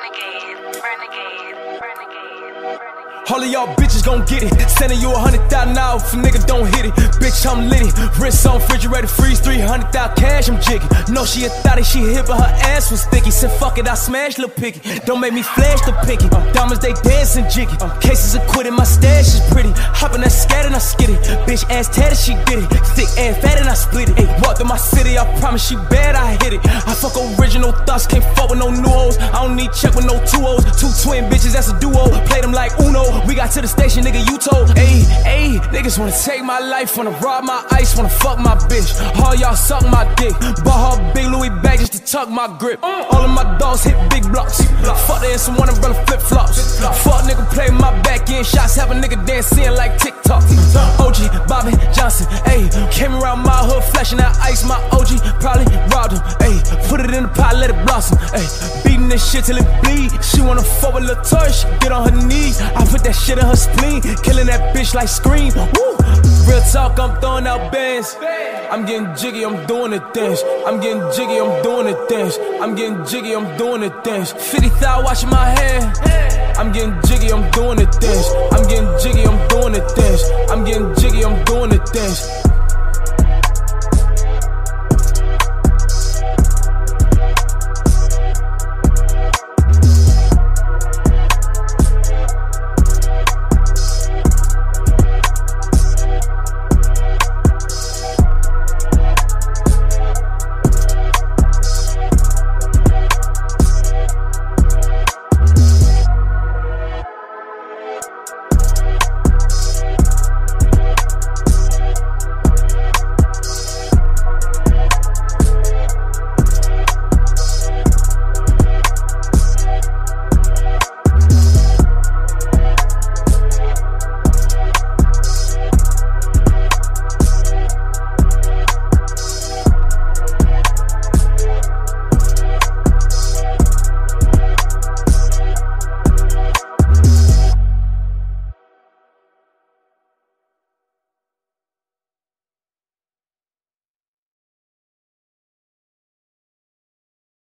All of y'all bitches gon' get it. Sending you $100,000 if a nigga don't hit it. Bitch, I'm litty. Wrist on refrigerator, freeze 300,000 cash, I'm jiggy. No, she a thotty, she hit, but her ass was sticky. Said fuck it, I smash Lil Picky. Don't make me flash the picky. Diamonds, they dancing jiggy. Cases acquitted, my stash is pretty. Hop in that scat and I skid it. Bitch ass tatted, she did it. Thick and fat and I split it. Ay, walked through my city, I promise she bad, I hit it. I fuck original thoughts, can't fuck with no new hoes. I don't need check with no 2 O's. 2 twin bitches, that's a duo. Play them like Uno. We got to the station, nigga, you told. Ayy, ayy, niggas wanna take my life, wanna rob my ice, wanna fuck my bitch. All y'all suck my dick. Bought her big Louis bag just to tuck my grip. All of my dogs hit big blocks. Fuck the some one umbrella flip flops. Fuck nigga play my back end shots, have a nigga dancing like TikTok. OG Bobby Johnson, ayy, came around my hood flashing that ice. My OG probably robbed him, ayy. Put it in the pot, let it blossom, ayy. Beating this shit till it bleed. She wanna fuck with Latoya, she get on her knees. I put that shit in her spleen, killing that bitch like Scream. Woo! Real talk, I'm throwing out bands. I'm getting jiggy, I'm doing the dance. I'm getting jiggy, I'm doing the dance. I'm getting jiggy, I'm doing the dance. 50,000 washing my hair. I'm getting jiggy, I'm doing the dance. I'm getting jiggy, I'm doing the dance. I'm getting jiggy, I'm doing the dance.